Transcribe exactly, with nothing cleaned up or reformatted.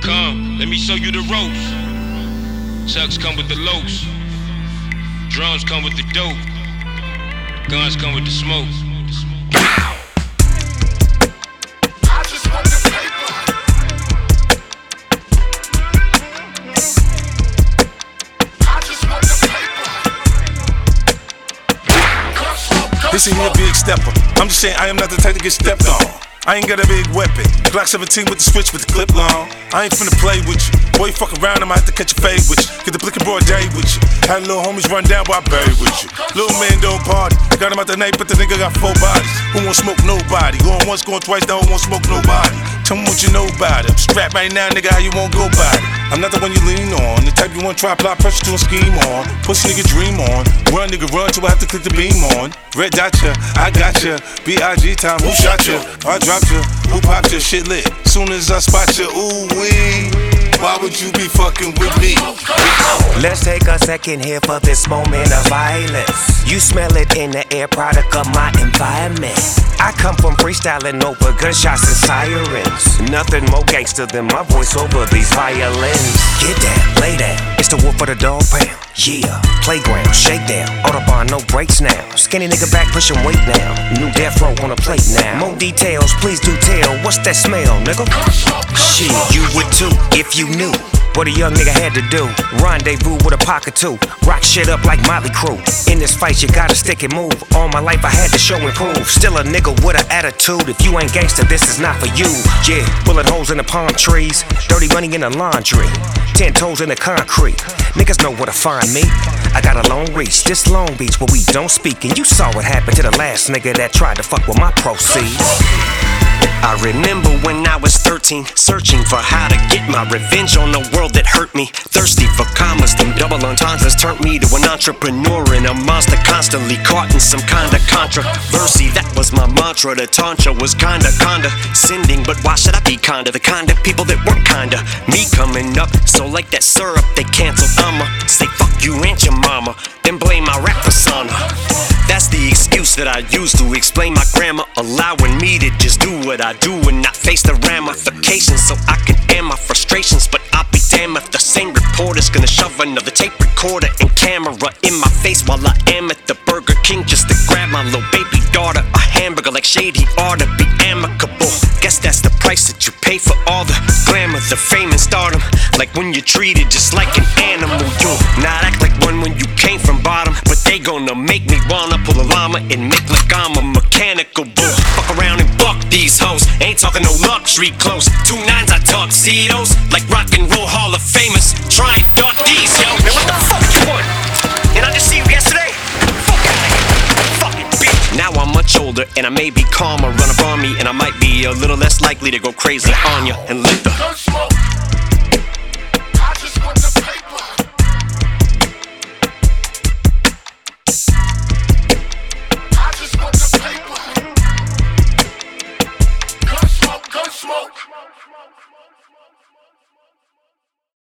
Come, let me show you the ropes. Chucks come with the locs. Drums come with the dope. Guns come with the smoke. I just want the paper. I just want the paper. This ain't a big stepper. I'm just saying I am not the type to get stepped on. I ain't got a big weapon. Glock seventeen with the switch with the clip long. I ain't finna play with you. Boy, you fuck around, I might have to catch a fade with you. Get the blick and broad day with you. Had little homies run down while I buried with you. Little man don't party. Got him out the night, but the nigga got four bodies. Who won't smoke nobody? Going once, going twice, now who won't smoke nobody? Tell me what you know about it. I'm strapped right now, nigga, how you won't go about it? I'm not the one you lean on. The type you want to try apply pressure to a scheme on. Pussy nigga dream on. Run nigga run till I have to click the beam on. Red dot ya, I got ya. B I G time, who shot ya? I dropped ya, who popped ya? Shit lit. Soon as I spot ya, ooh wee. Why would you be fucking with me? Let's take a second here for this moment of violence. You smell it in the air, product of my environment. I come from freestyling over gunshots and sirens. Nothing more gangster than my voice over these violins. Get down, lay down, it's the wolf of the dog pound. Yeah, playground, shakedown, Autobahn, no brakes now. Skinny nigga back, pushing weight now. New death row on a plate now. More details, please do tell. What's that smell, nigga? Shit, you would too, if you knew what a young nigga had to do. Rendezvous with a pocket too. Rock shit up like Motley Crue. In this fight, you gotta stick and move. All my life I had to show and prove. Still a nigga with an attitude. If you ain't gangster, this is not for you. Yeah, bullet holes in the palm trees. Dirty money in the laundry. Ten toes in the concrete. Niggas know where to find me. I got a long reach. This Long Beach where we don't speak. And you saw what happened to the last nigga that tried to fuck with my proceeds. I remember when I was thirteen, searching for how to get my revenge on the world that hurt me. Thirsty for commas, them double entendres turned me to an entrepreneur and a monster constantly caught in some kind of controversy. That was my mantra, the tantra was kinda condescending, but why should I be kinda the kind of people that weren't kinda me coming up? So like that syrup they canceled, I'ma say fuck you and your mama, then blame my rap persona. That's the excuse that I use to explain my grammar, allowing me to just do what I do and not face the ramifications, so I can air my frustrations. But I'll be damned if the same reporter's gonna shove another tape recorder and camera in my face while I am at the Burger King just to grab my little baby daughter a hamburger. Like shade, he ought to be amicable. Guess that's the price that you pay for all the glamour, the fame and stardom. Like when you're treated just like an animal, you not act like one when you came from bottom. But they gonna make me wanna pull a llama and make like I'm a mechanical bull. Fuck around and fuck these hoes. Ain't talking no luxury clothes. Two nines I tuxedos like rock and roll hall of famous. Try and duck these, yo. Man, what the fuck you want? And I just see you yesterday? Fuck out of here. Fucking bitch. Now I'm much older and I may be calmer. Run up on me and I might be a little less likely to go crazy on ya and let the